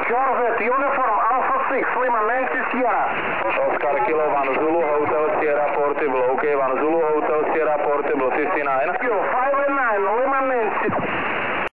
Corvette Uniform Alpha 6, Lima 90 Sierra. Oscar Kilo, Van Zulu Hotel Sierra Portable, okay, Van Zulu Hotel Sierra Portable 59.